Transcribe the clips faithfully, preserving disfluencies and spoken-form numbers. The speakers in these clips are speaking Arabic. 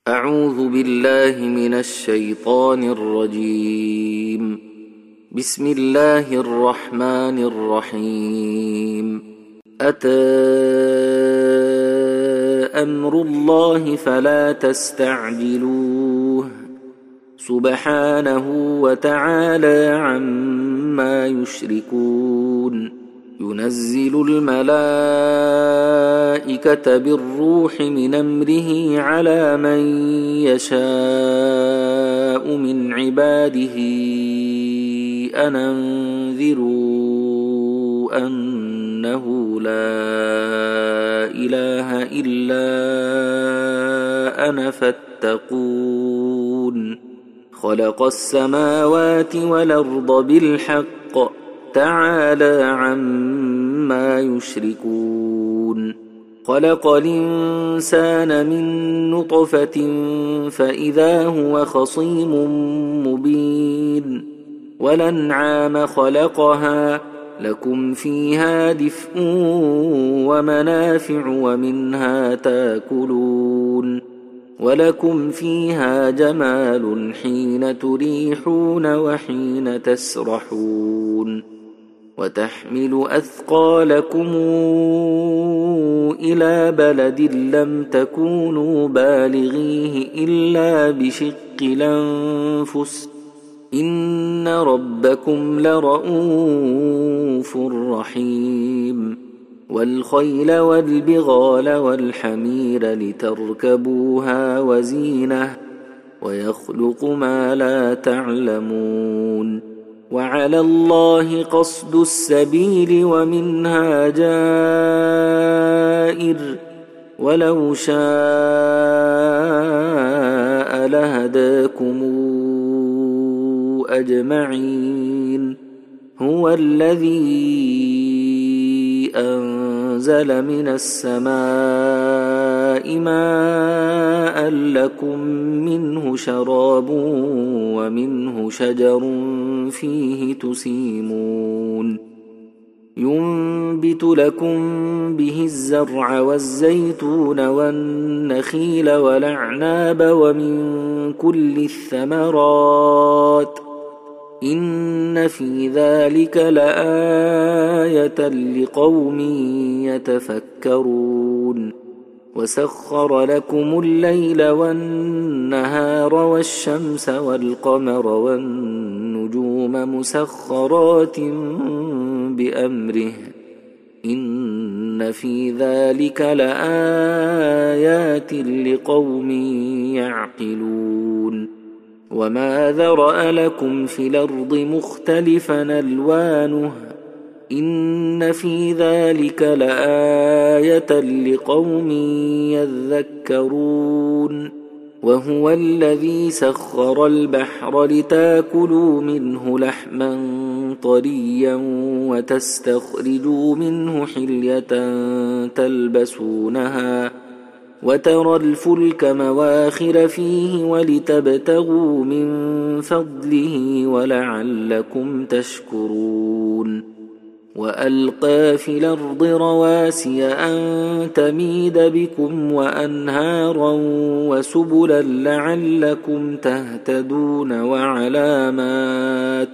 أعوذ بالله من الشيطان الرجيم. بسم الله الرحمن الرحيم. أتى أمر الله فلا تستعجلوه سبحانه وتعالى عما يشركون. ينزل الملائكة بالروح من أمره على من يشاء من عباده أن أنذروا أنه لا إله إلا أنا فاتقون. خلق السماوات والأرض بالحق تعالى عما يشركون. خلق الإنسان من نطفة فإذا هو خصيم مبين. والأنعام خلقها لكم فيها دفء ومنافع ومنها تاكلون. ولكم فيها جمال حين تريحون وحين تسرحون. وتحمل أثقالكم إلى بلد لم تكونوا بالغيه إلا بشق الأنفس إن ربكم لرؤوف رحيم. والخيل والبغال والحمير لتركبوها وزينة ويخلق ما لا تعلمون. وعلى الله قصد السبيل ومنها جائر ولو شاء لهداكم أجمعين. هو الذي أنزل من السماء ماء لكم منه شراب ومنه شجر فيه تسيمون. ينبت لكم به الزرع والزيتون والنخيل والأعناب ومن كل الثمرات إن في ذلك لآية لقوم يتفكرون. وسخر لكم الليل والنهار والشمس والقمر والنجوم مسخرات بأمره إن في ذلك لآيات لقوم يعقلون. وما ذرأ لكم في الأرض مختلفا ألوانه إن في ذلك لآية لقوم يذكرون. وهو الذي سخر البحر لتاكلوا منه لحما طريا وتستخرجوا منه حلية تلبسونها وترى الفلك مواخر فيه ولتبتغوا من فضله ولعلكم تشكرون. وألقى في الأرض رواسي أن تميد بكم وأنهارا وسبلا لعلكم تهتدون وعلامات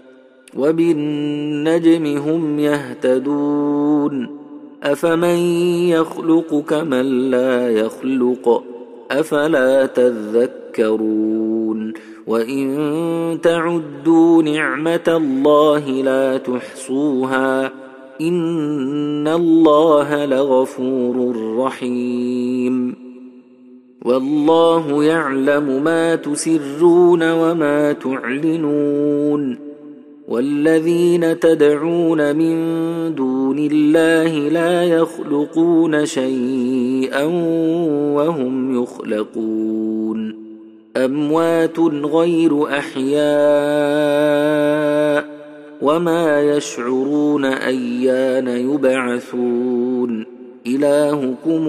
وبالنجم هم يهتدون. أفمن يخلق كمن لا يخلق أفلا تذكرون. وإن تعدوا نعمة الله لا تحصوها إن الله لغفور رحيم. والله يعلم ما تسرون وما تعلنون. والذين تدعون من دون الله لا يخلقون شيئا وهم يخلقون. أموات غير أحياء وما يشعرون أيان يبعثون. إلهكم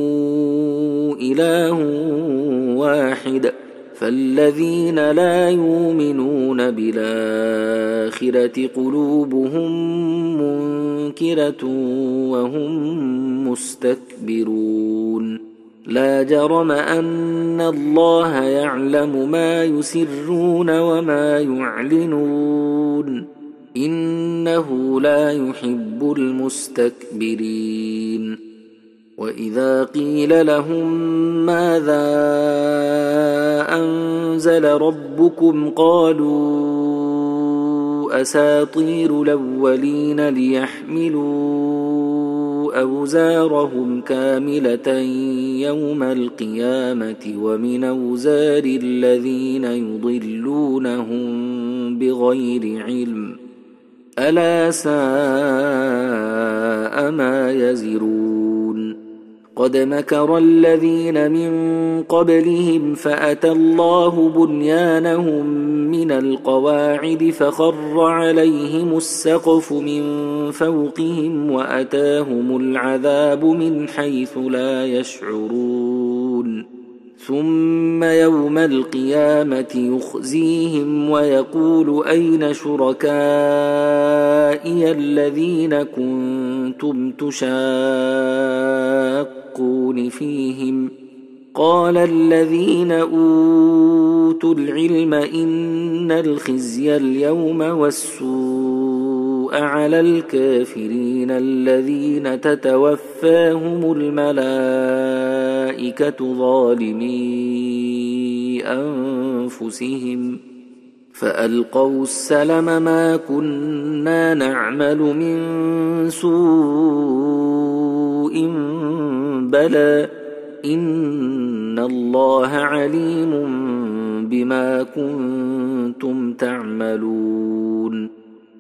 إله واحد فالذين لا يؤمنون بالآخرة قلوبهم منكرة وهم مستكبرون لا جرم أن الله يعلم ما يسرون وما يعلنون إنه لا يحب المستكبرين وإذا قيل لهم ماذا أنزل ربكم قالوا أساطير الأولين ليحملوا أوزارهم كاملة يوم القيامة ومن أوزار الذين يضلونهم بغير علم ألا ساء ما يزرون قد مكر الذين من قبلهم فأتى الله بنيانهم من القواعد فخر عليهم السقف من فوقهم وأتاهم العذاب من حيث لا يشعرون ثم يوم القيامة يخزيهم ويقول أين شركائي الذين كنتم تشاقون فيهم قال الذين أوتوا العلم إن الخزي اليوم والسوء على الكافرين الذين تتوفاهم الملائكة ظالمي أنفسهم فألقوا السلم ما كنا نعمل من سوء بلى إن الله عليم بما كنتم تعملون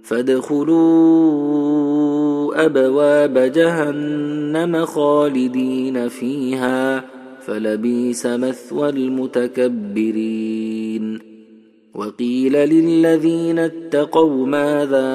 فادخلوا أبواب جهنم خالدين فيها فلبئس مثوى المتكبرين وقيل للذين اتقوا ماذا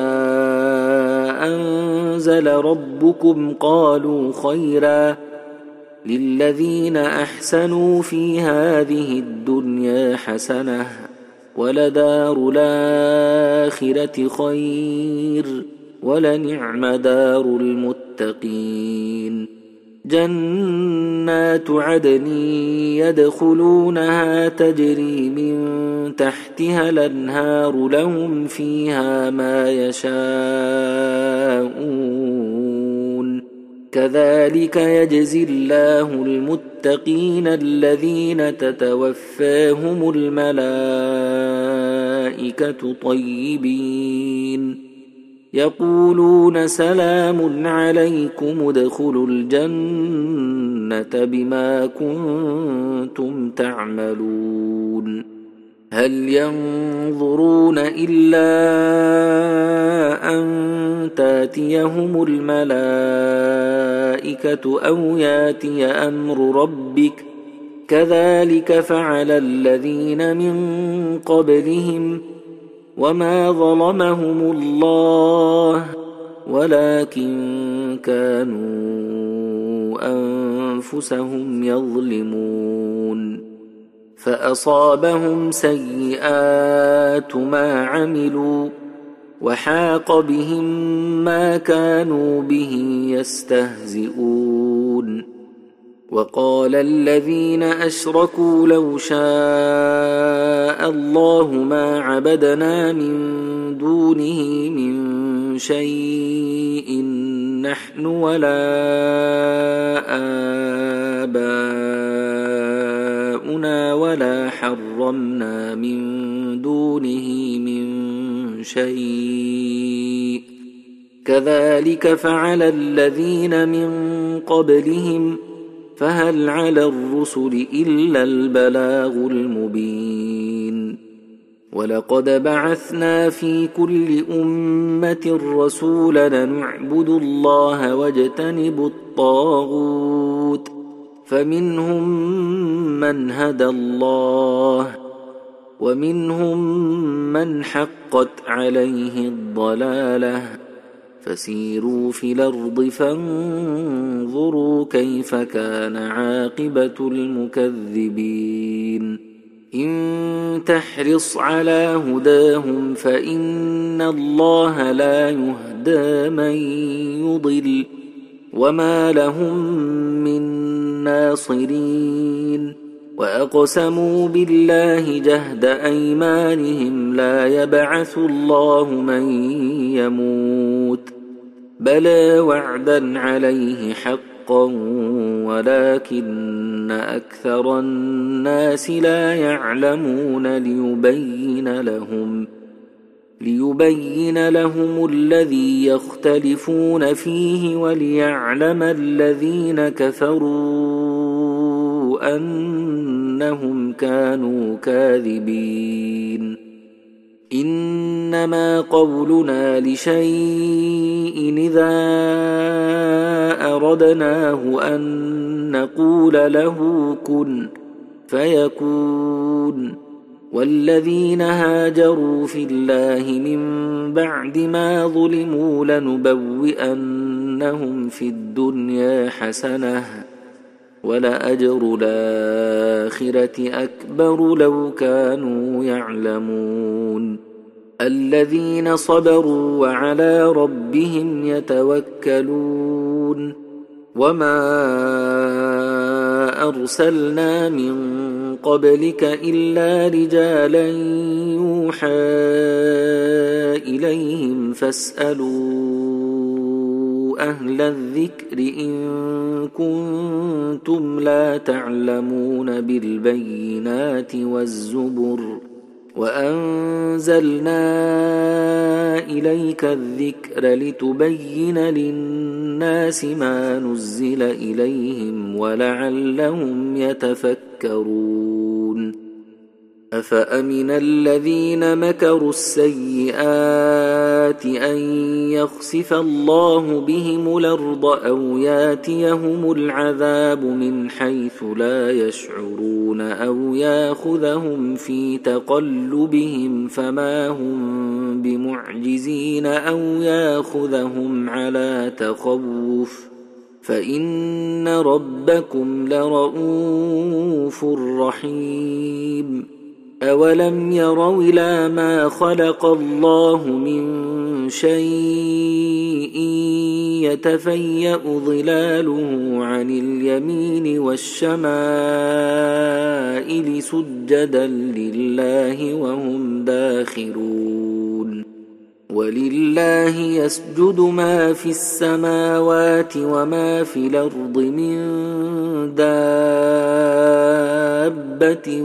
أنزل ربكم قالوا خيرا للذين أحسنوا في هذه الدنيا حسنة ولدار الآخرة خير ولنعم دار المتقين جنات عدن يدخلونها تجري من تحتها الأنهار لهم فيها ما يشاءون كذلك يجزي الله المتقين الذين تتوفاهم الملائكة طيبين يقولون سلام عليكم ادخلوا الجنة بما كنتم تعملون هل ينظرون إلا أن تاتيهم الملائكة أو ياتي أمر ربك كذلك فعل الذين من قبلهم وما ظلمهم الله ولكن كانوا أنفسهم يظلمون فأصابهم سيئات ما عملوا وحاق بهم ما كانوا به يستهزئون وقال الذين أشركوا لو شاء الله ما عبدنا من دونه من شيء نحن ولا آباؤنا ولا حرمنا من دونه من شيء كذلك فعل الذين من قبلهم فهل على الرسل إلا البلاغ المبين ولقد بعثنا في كل أمة رسولا نعبد الله واجتنب الطاغوت فمنهم من هدى الله ومنهم من حقت عليه الضلالة فسيروا في الأرض فانظروا كيف كان عاقبة المكذبين إن تحرص على هداهم فإن الله لا يهدى من يضل وما لهم من ناصرين وأقسموا بالله جهد أيمانهم لا يبعث الله من يموت بلى وعدا عليه حقا ولكن أكثر الناس لا يعلمون ليبين لهم ليبين لهم الذي يختلفون فيه وليعلم الذين كفروا أنهم كانوا كاذبين إنما قولنا لشيء إذا أردناه أن نقول له كن فيكون والذين هاجروا في الله من بعد ما ظلموا لنبوئنهم في الدنيا حسنة ولأجر الآخرة أكبر لو كانوا يعلمون الذين صبروا وعلى ربهم يتوكلون وما أرسلنا من قبلك إلا رجالا يوحى إليهم فاسألوا أهل الذكر إن كنتم لا تعلمون بالبينات والزبر وأنزلنا إليك الذكر لتبين للناس ما نزل إليهم ولعلهم يتفكرون أفأمن الذين مكروا السيئات أن يخسف الله بهم الأرض أو ياتيهم العذاب من حيث لا يشعرون أو ياخذهم في تقلبهم فما هم بمعجزين أو ياخذهم على تخوف فإن ربكم لرؤوف رحيم أولم يروا إلى ما خلق الله من شيء يتفيأ ظلاله عن اليمين والشمائل سجدا لله وهم داخرون ولله يسجد ما في السماوات وما في الأرض من دابة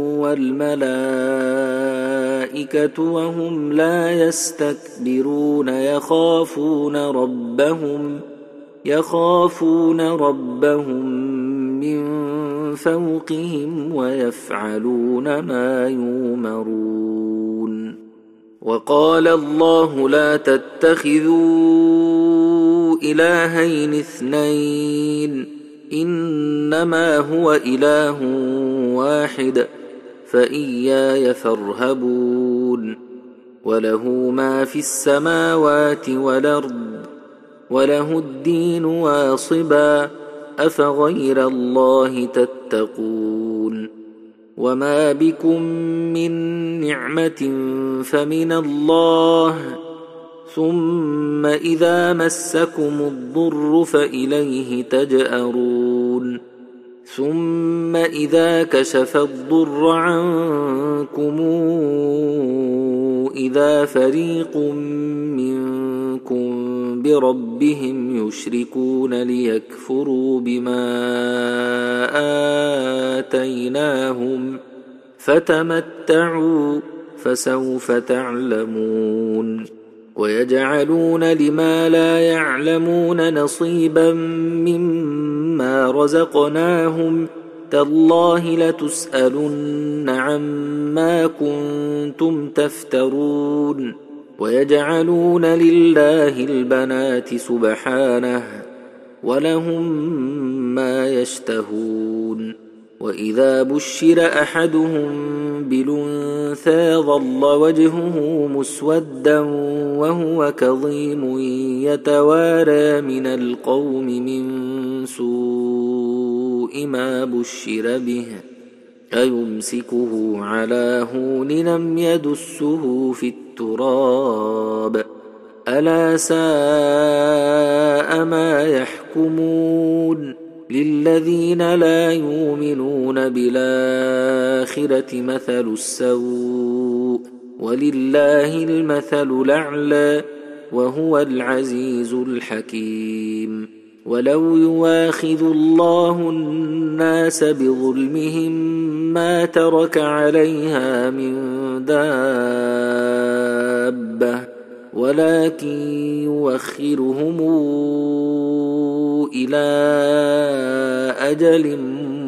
والملائكة وهم لا يستكبرون يخافون ربهم يخافون ربهم من فوقهم ويفعلون ما يؤمرون وقال الله لا تتخذوا إلهين اثنين إنما هو إله واحد فإياي فارهبون وله ما في السماوات والأرض وله الدين واصبا أفغير الله تتقون وما بكم من نعمة فمن الله ثم إذا مسكم الضر فإليه تجأرون ثم إذا كشف الضر عنكم إذا فريق منكم بربهم يشركون ليكفروا بما آتيناهم فتمتعوا فسوف تعلمون ويجعلون لما لا يعلمون نصيبا مما رزقناهم تالله لتسألن عما كنتم تفترون ويجعلون لله البنات سبحانه ولهم ما يشتهون وإذا بشر أحدهم بالأنثى ظل وجهه مسودا وهو كظيم يتوارى من القوم من سوء ما بشر به أيمسكه على هون لم يدسه في التراب ألا ساء ما يحكمون للذين لا يؤمنون بالآخرة مثل السوء ولله المثل الأعلى وهو العزيز الحكيم ولو يواخذ الله الناس بظلمهم ما ترك عليها من دابة ولكن يوخرهم إلى أجل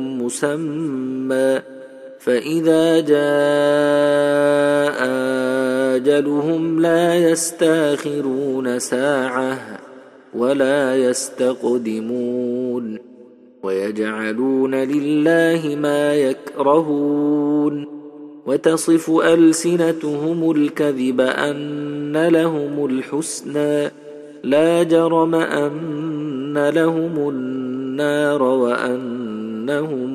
مسمى فإذا جاء أجلهم لا يستأخرون ساعة ولا يستقدمون ويجعلون لله ما يكرهون وتصف ألسنتهم الكذب أن لهم الحسنى لا جرم أن لهم النار وأنهم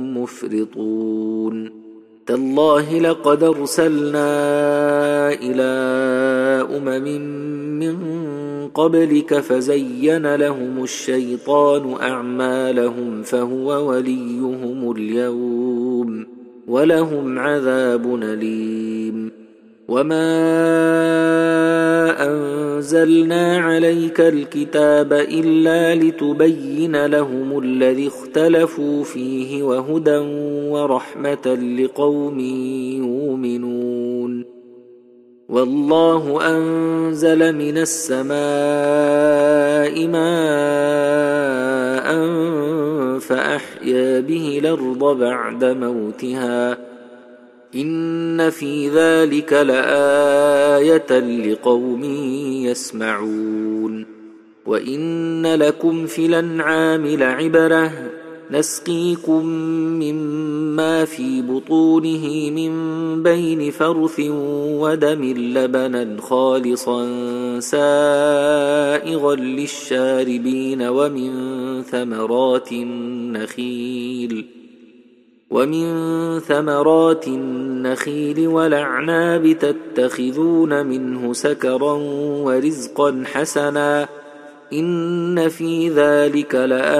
مفرطون تالله لقد أرسلنا إلى أمم من قبلك فزين لهم الشيطان أعمالهم فهو وليهم اليوم ولهم عذاب أليم وما أنزلنا عليك الكتاب إلا لتبين لهم الذي اختلفوا فيه وهدى ورحمة لقوم يؤمنون والله أنزل من السماء ماء فأحيا به الأرض بعد موتها إن في ذلك لآية لقوم يسمعون وإن لكم في الأنعام لعبرة نسقيكم مما في بطونه من بين فرث ودم لبنا خالصا سائغا للشاربين ومن ثمرات النخيل ومن ثمرات النخيل والأعناب تتخذون منه سكرا ورزقا حسنا إن في ذلك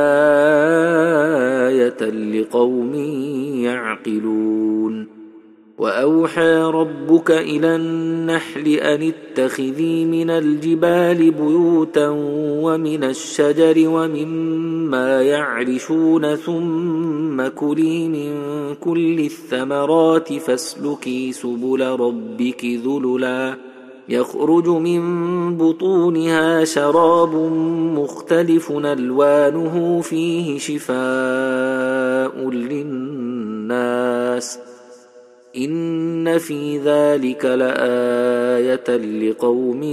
لآية لقوم يعقلون وأوحى ربك إلى النحل أن اتخذي من الجبال بيوتا ومن الشجر ومما يعرشون ثم كلي من كل الثمرات فاسلكي سبل ربك ذللا يخرج من بطونها شراب مختلف ألوانه فيه شفاء للناس إن في ذلك لآية لقوم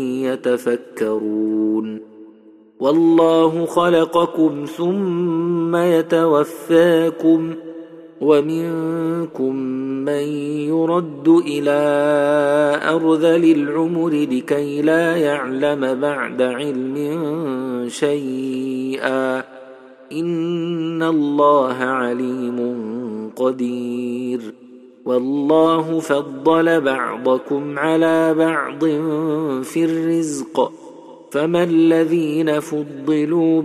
يتفكرون والله خلقكم ثم يتوفاكم ومنكم من يرد إلى أرذل العمر لكي لا يعلم بعد علم شيئا إن الله عليم قدير والله فضل بعضكم على بعض في الرزق فما الذين فضلوا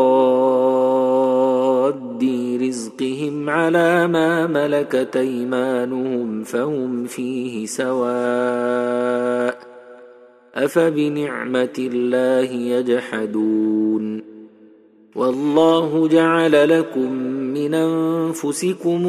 براد رزقهم على ما ملكت أيمانهم فهم فيه سواء أفبنعمة الله يجحدون والله جعل لكم من أنفسكم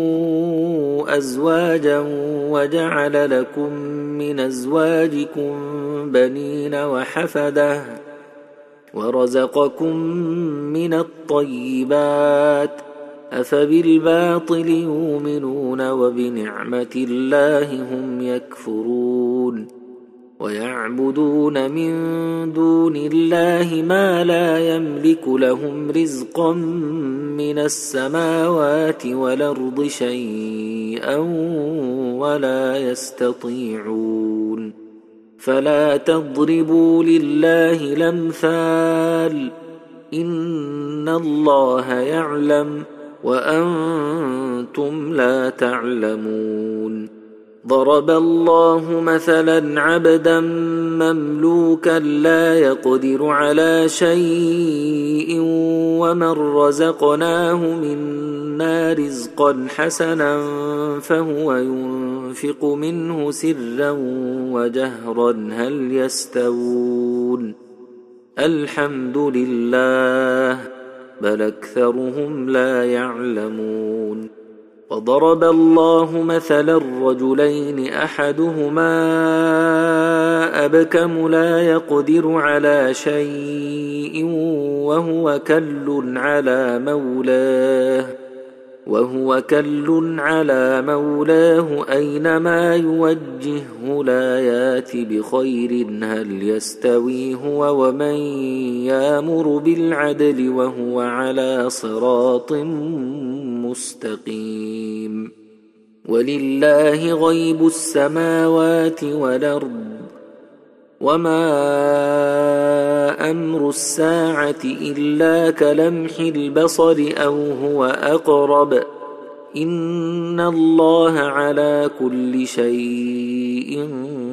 أزواجا وجعل لكم من أزواجكم بنين وحفدة ورزقكم من الطيبات أفبالباطل يؤمنون وبنعمة الله هم يكفرون ويعبدون من دون الله ما لا يملك لهم رزقا من السماوات والأرض شيئا ولا يستطيعون فلا تضربوا لله الأمثال إن الله يعلم وأنتم لا تعلمون ضرب الله مثلا عبدا مملوكا لا يقدر على شيء ومن رزقناه منا رزقا حسنا فهو ينفق منه سرا وجهرا هل يستوون الحمد لله بل أكثرهم لا يعلمون وضرب الله مثلا رجلين أحدهما أبكم لا يقدر على شيء وهو كل على مولاه وهو كل على مولاه أينما يوجهه لا يات بخير هل يستوي هو ومن يأمر بالعدل وهو على صراط مستقيم ولله غيب السماوات والأرض وما أمر الساعة إلا كلمح البصر أو هو أقرب إن الله على كل شيء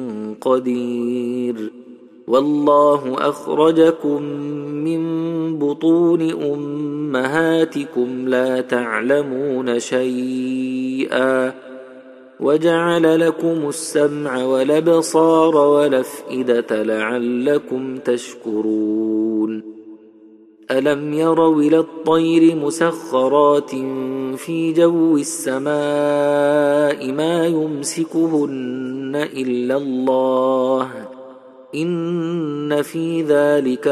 قدير والله أخرجكم من بطون أمهاتكم لا تعلمون شيئا وجعل لكم السمع والأبصار والأفئدة لعلكم تشكرون ألم يروا إلى الطير مسخرات في جو السماء ما يمسكهن إلا الله إن في ذلك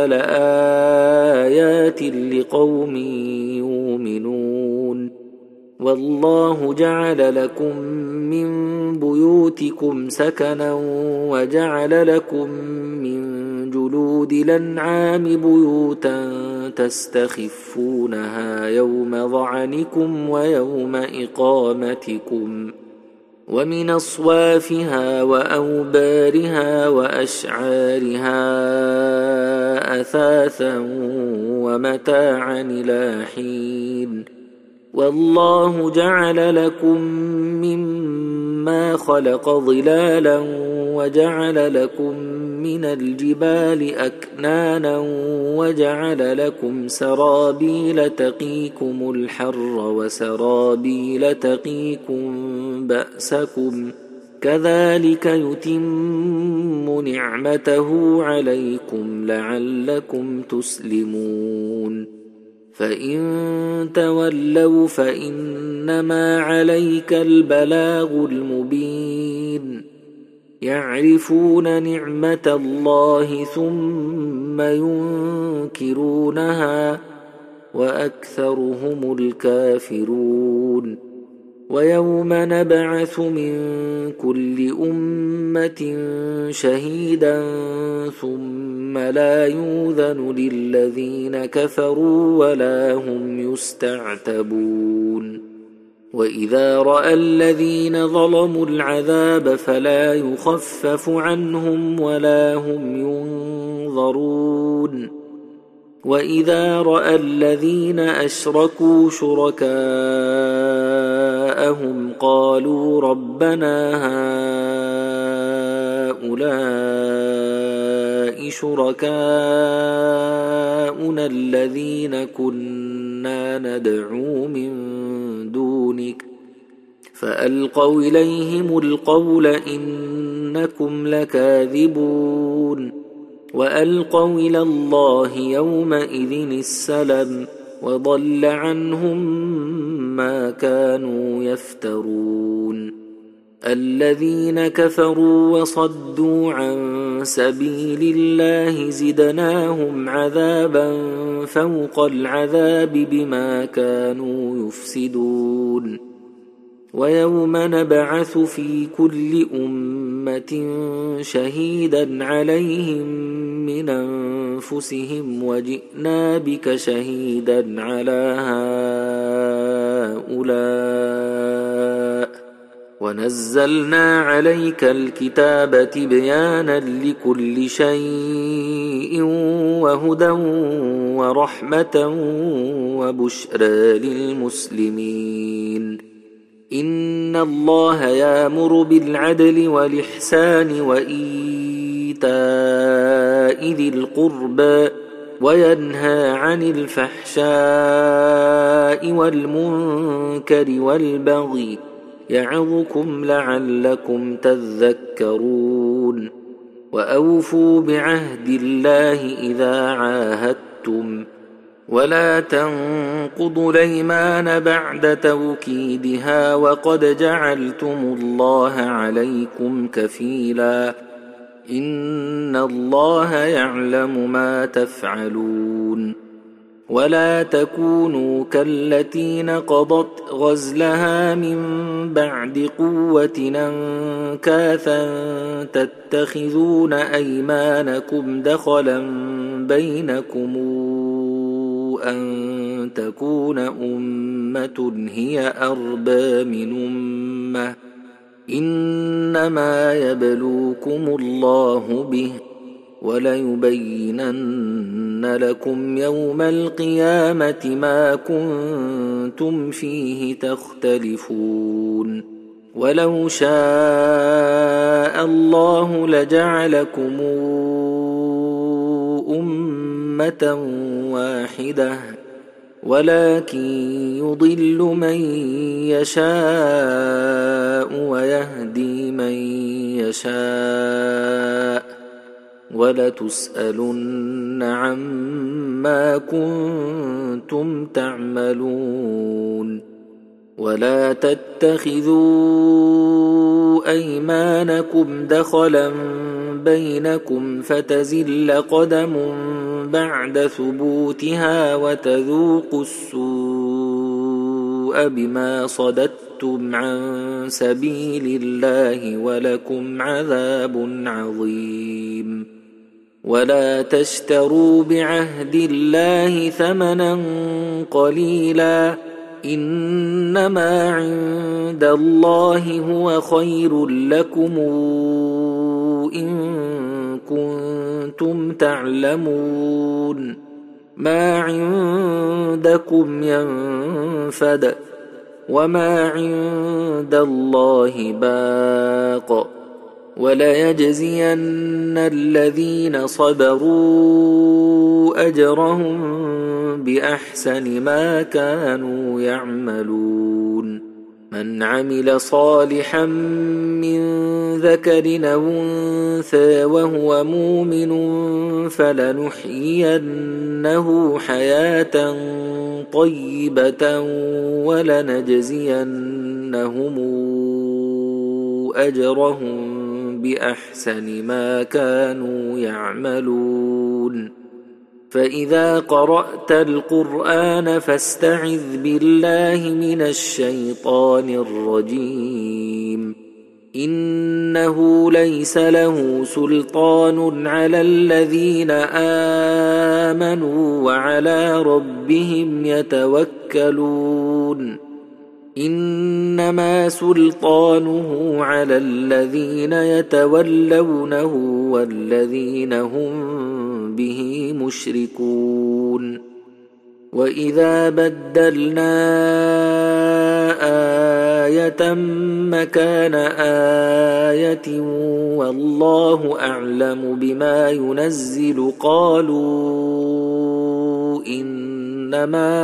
لآيات لقوم يؤمنون والله جعل لكم من بيوتكم سكنا وجعل لكم من جلود الأنعام بيوتا تستخفونها يوم ظعنكم ويوم إقامتكم ومن أصوافها وأوبارها وأشعارها أثاثا ومتاعا إلى حين والله جعل لكم مما خلق ظلالا وجعل لكم من الجبال أكنانا وجعل لكم سرابيل تقيكم الحر وسرابيل تقيكم بأسكم كذلك يتم نعمته عليكم لعلكم تسلمون فإن تولوا فإنما عليك البلاغ المبين يعرفون نعمة الله ثم ينكرونها وأكثرهم الكافرون ويوم نبعث من كل أمة شهيدا ثم لا يؤذن للذين كفروا ولا هم يستعتبون وإذا رأى الذين ظلموا العذاب فلا يخفف عنهم ولا هم ينظرون وإذا رأى الذين أشركوا شركاءهم قالوا ربنا هؤلاء شركاؤنا الذين كنا ندعو من دونك فألقوا إليهم القول إنكم لكاذبون وألقوا إلى الله يومئذ السلم وضل عنهم ما كانوا يفترون الذين كفروا وصدوا عن سبيل الله زدناهم عذابا فوق العذاب بما كانوا يفسدون ويوم نبعث في كل أمة شهيدا عليهم من أنفسهم وجئنا بك شهيدا على هؤلاء ونزلنا عليك الكتاب تبيانا لكل شيء وهدى ورحمة وبشرى للمسلمين إن الله يأمر بالعدل والإحسان وإيتاء ذي القربى وينهى عن الفحشاء والمنكر والبغي يعظكم لعلكم تذكرون وأوفوا بعهد الله إذا عاهدتم ولا تنقضوا الأيمان بعد توكيدها وقد جعلتم الله عليكم كفيلا إن الله يعلم ما تفعلون ولا تكونوا كالتي نقضت غزلها من بعد قوة أنكاثا تتخذون أيمانكم دخلا بينكم أن تكون أمة هي أربى من أمة إنما يبلوكم الله به وليبينن لكم يوم القيامة ما كنتم فيه تختلفون ولو شاء الله لجعلكم أمة واحدة ولكن يضل من يشاء ويهدي من يشاء ولتسألن عما كنتم تعملون ولا تتخذوا أيمانكم دخلا بينكم فتزل قدم بعد ثبوتها وتذوقوا السوء بما صددتم عن سبيل الله ولكم عذاب عظيم ولا تشتروا بعهد الله ثمنا قليلا إنما عند الله هو خير لكم إن كنتم تعلمون ما عندكم ينفد وما عند الله باق وليجزين الذين صبروا أجرهم بأحسن ما كانوا يعملون من عمل صالحا من ذكر أو أنثى وهو مؤمن فلنحيينه حياة طيبة ولنجزينهم أجرهم بأحسن ما كانوا يعملون فإذا قرأت القرآن فاستعذ بالله من الشيطان الرجيم إنه ليس له سلطان على الذين آمنوا وعلى ربهم يتوكلون إنما سلطانه على الذين يتولونه والذين هم به مشركون وإذا بدلنا آية مكان آية والله أعلم بما ينزل قالوا إنما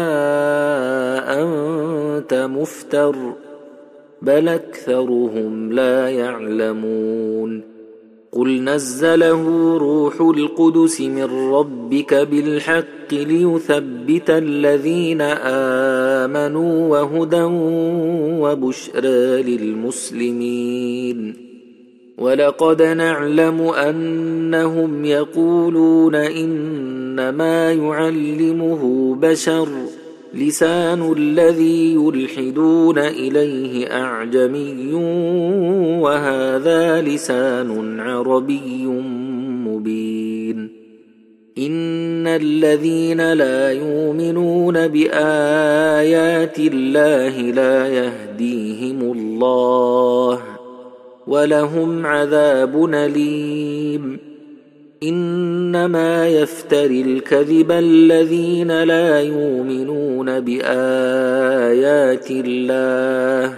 أنت مفتر بل أكثرهم لا يعلمون قل نزله روح القدس من ربك بالحق ليثبت الذين آمنوا وهدى وبشرى للمسلمين ولقد نعلم أنهم يقولون إنما يعلمه بشر لسان الذي يلحدون إليه أعجمي وهذا لسان عربي مبين إن الذين لا يؤمنون بآيات الله لا يهديهم الله ولهم عذاب أليم إنما يفتري الكذب الذين لا يؤمنون بآيات الله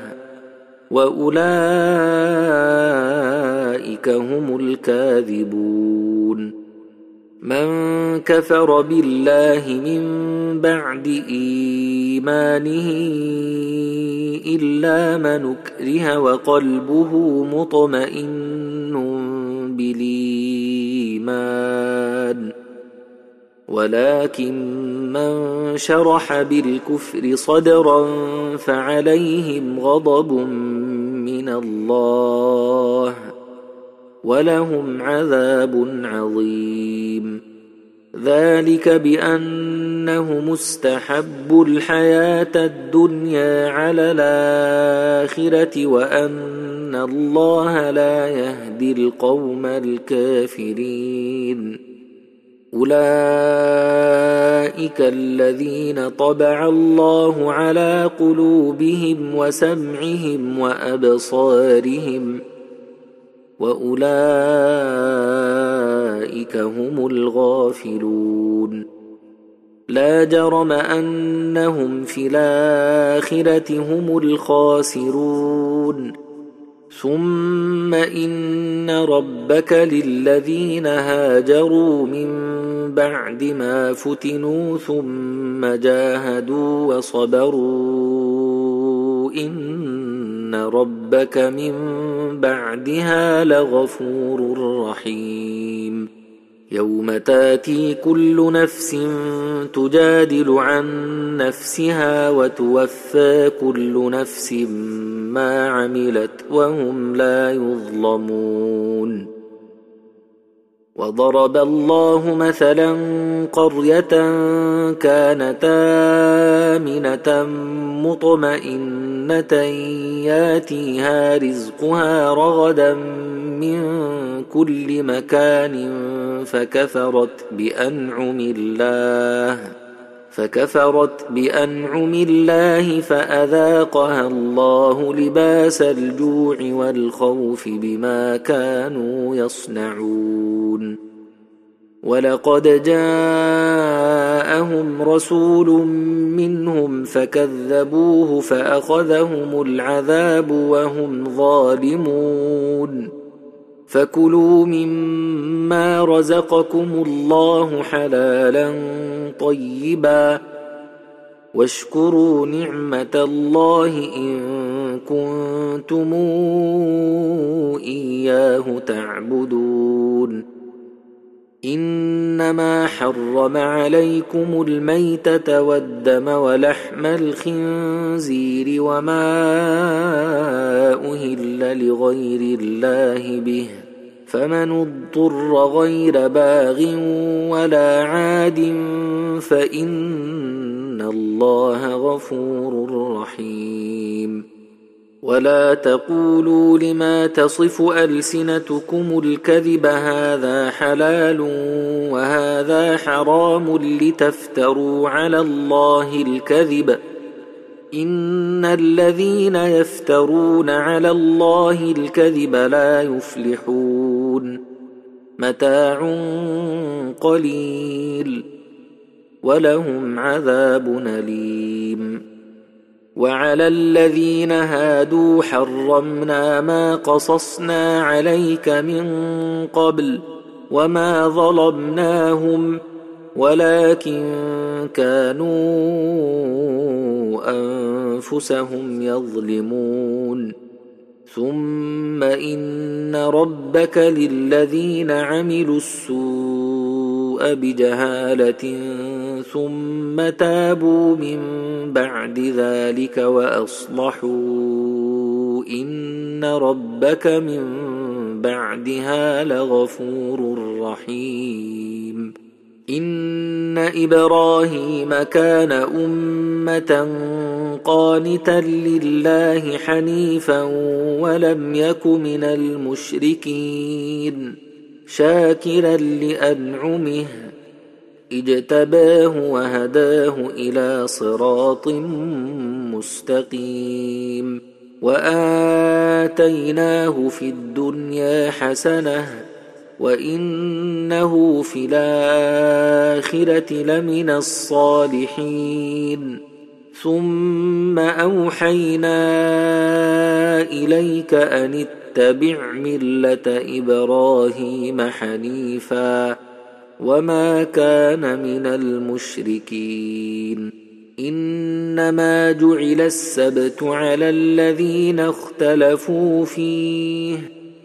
وأولئك هم الكاذبون من كفر بالله من بعد إيمانه إلا من أكره وقلبه مطمئن بالإيمان ولكن من شرح بالكفر صدرا فعليهم غضب من الله ولهم عذاب عظيم ذلك بأنهم استحبوا الحياة الدنيا على الآخرة وأن الله لا يهدي القوم الكافرين أولئك الذين طبع الله على قلوبهم وسمعهم وأبصارهم وأولئك هم الغافلون لا جرم أنهم في الآخرة هم الخاسرون ثم إن ربك للذين هاجروا من بعد ما فتنوا ثم جاهدوا وصبروا إن ربك من بعدها لغفور رحيم يوم تاتي كل نفس تجادل عن نفسها وتوفى كل نفس ما عملت وهم لا يظلمون وضرب الله مثلا قرية كانت آمنة مطمئنة ياتيها رزقها رغدا من كل مكان فكفرت بأنعم الله فكفرت بأنعم الله فأذاقها الله لباس الجوع والخوف بما كانوا يصنعون ولقد جاءهم رسول منهم فكذبوه فأخذهم العذاب وهم ظالمون فكلوا مما رزقكم الله حلالا طيبا واشكروا نعمة الله إن كنتم إياه تعبدون إنما حرم عليكم الميتة والدم ولحم الخنزير وما أهل لغير الله به فمن اضطر غير باغ ولا عاد فإن الله غفور رحيم ولا تقولوا لما تصف ألسنتكم الكذب هذا حلال وهذا حرام لتفتروا على الله الكذب إن الذين يفترون على الله الكذب لا يفلحون متاع قليل ولهم عذاب أليم وعلى الذين هادوا حرمنا ما قصصنا عليك من قبل وما ظلمناهم ولكن كانوا أنفسهم يظلمون ثم إن ربك للذين عملوا السوء بجهالة ثم تابوا من بعد ذلك وأصلحوا إن ربك من بعدها لغفور رحيم إن إبراهيم كان أمة قانتا لله حنيفا ولم يك من المشركين شاكرا لأنعمه اجتباه وهداه إلى صراط مستقيم وآتيناه في الدنيا حسنة وإنه في الآخرة لمن الصالحين ثم أوحينا إليك أن اتبع ملة إبراهيم حنيفا وما كان من المشركين إنما جعل السبت على الذين اختلفوا فيه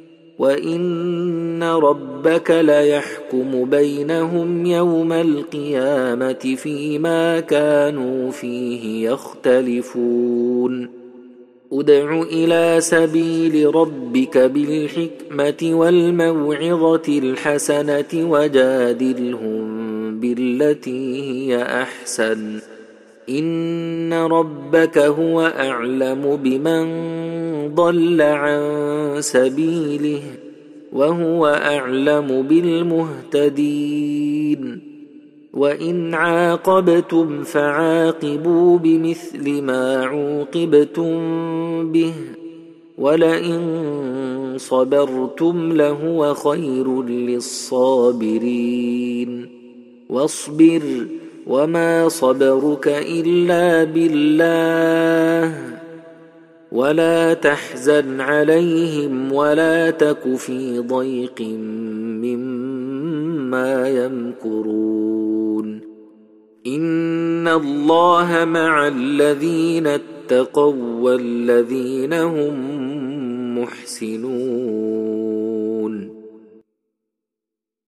وإن ربك ليحكم بينهم يوم القيامة فيما كانوا فيه يختلفون ادع إلى سبيل ربك بالحكمة والموعظة الحسنة وجادلهم بالتي هي أحسن إن ربك هو أعلم بمن ضل عن سبيله وهو أعلم بالمهتدين وإن عاقبتم فعاقبوا بمثل ما عوقبتم به ولئن صبرتم لهو خير للصابرين واصبر وما صبرك إلا بالله ولا تحزن عليهم ولا تك في ضيق مما يمكرون إن الله مع الذين اتقوا والذين هم محسنون